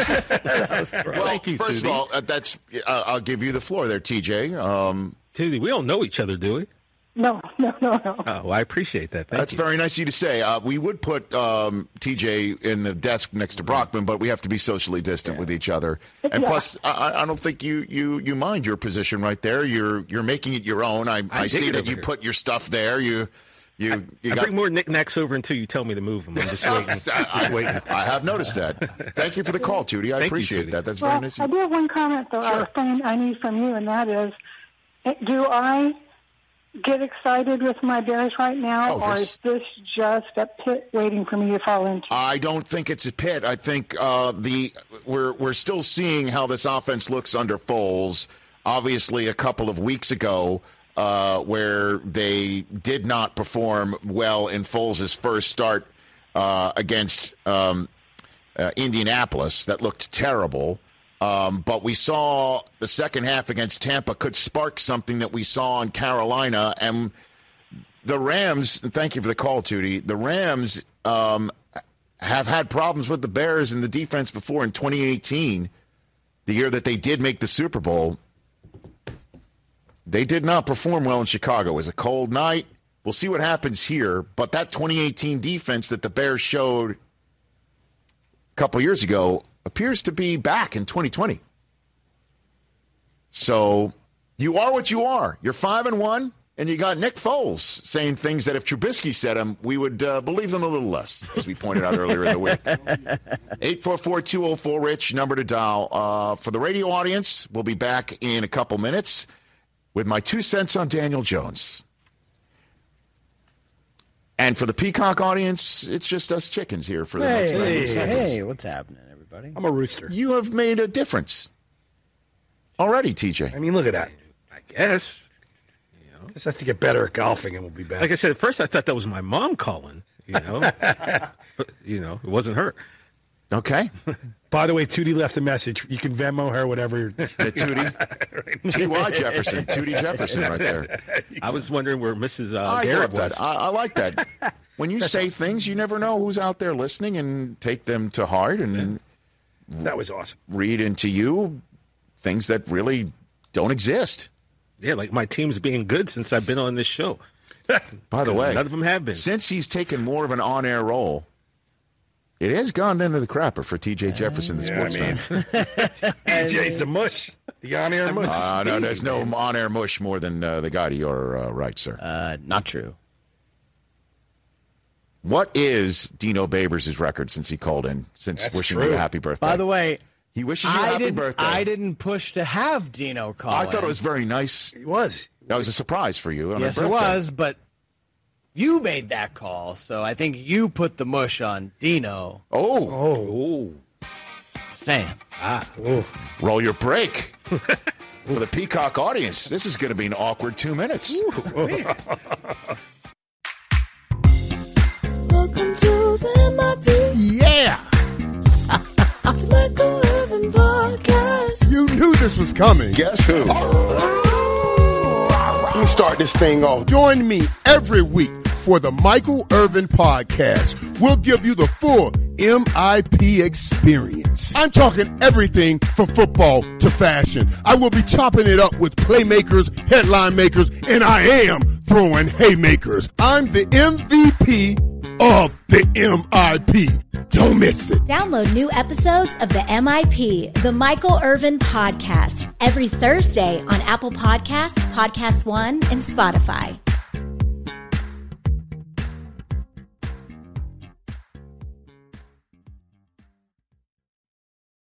Thank you, first Tootie. of all, I'll give you the floor there, TJ. Tootie, we don't know each other, do we? No. Oh, well, I appreciate that. Thank That's you. very nice of you to say. We would put TJ in the desk next to Brockman, but we have to be socially distant with each other. And plus, I don't think you mind your position right there. You're making it your own. I see that you put your stuff there. I bring more knickknacks over until you tell me to move them. I'm just waiting. I have noticed that. Thank you for the call, Tootie. I appreciate that. That's very nice. I do have one comment, though, Sure. I need from you, and that is, do I get excited with my Bears right now, or is this just a pit waiting for me to fall into? I don't think it's a pit. I think we're still seeing how this offense looks under Foles. Obviously, a couple of weeks ago, where they did not perform well in Foles' first start against Indianapolis. That looked terrible. But we saw the second half against Tampa could spark something that we saw in Carolina. And the Rams, thank you for the call, Tootie, the Rams have had problems with the Bears in the defense before in 2018, the year that they did make the Super Bowl. They did not perform well in Chicago. It was a cold night. We'll see what happens here. But that 2018 defense that the Bears showed a couple years ago appears to be back in 2020. So you are what you are. You're 5-1, and you got Nick Foles saying things that if Trubisky said them, we would believe them a little less, as we pointed out earlier in the week. 844-204-RICH, number to dial. For the radio audience, we'll be back in a couple minutes with my 2 cents on Daniel Jones. And for the Peacock audience, it's just us chickens here for the next 90 seconds. Hey, what's happening, everybody? I'm a rooster. You have made a difference already, TJ. I mean, look at that. I guess. Just has to get better at golfing and we'll be back. Like I said, at first I thought that was my mom calling, But, it wasn't her. Okay. By the way, Tootie left a message. You can Venmo her, whatever. Tootie? T.Y. Jefferson. Tootie Jefferson right there. I was wondering where Mrs. I Garrett love was. that. I like that. When you say things, you never know who's out there listening and take them to heart and that was awesome. Read into you things that really don't exist. Yeah, like my team's being good since I've been on this show. By the way, none of them have been. Since he's taken more of an on-air role, it has gone into the crapper for T.J. Jefferson, the sports fan. TJ's the mush. The on-air mush. No, there's no on-air mush more than the guy to your right, sir. Not true. What is Dino Babers' record since he called in, wishing you a happy birthday? By the way, he wishes you a happy birthday. I didn't push to have Dino call I thought it was very nice. It was. That was a surprise for you. Yes, it was, but You made that call, so I think you put the mush on Dino. Oh. Saying. Roll your break. For the Peacock audience, this is going to be an awkward 2 minutes. Welcome to the MIP. Yeah. The Michael Irvin Podcast. You knew this was coming. Guess who? Let me start this thing off. Join me every week for the Michael Irvin Podcast. We'll give you the full MIP experience. I'm talking everything from football to fashion. I will be chopping it up with playmakers, headline makers, and I am throwing haymakers. I'm the MVP of the MIP. Don't miss it. Download new episodes of the MIP, the Michael Irvin Podcast, every Thursday on Apple Podcasts, Podcast One, and Spotify.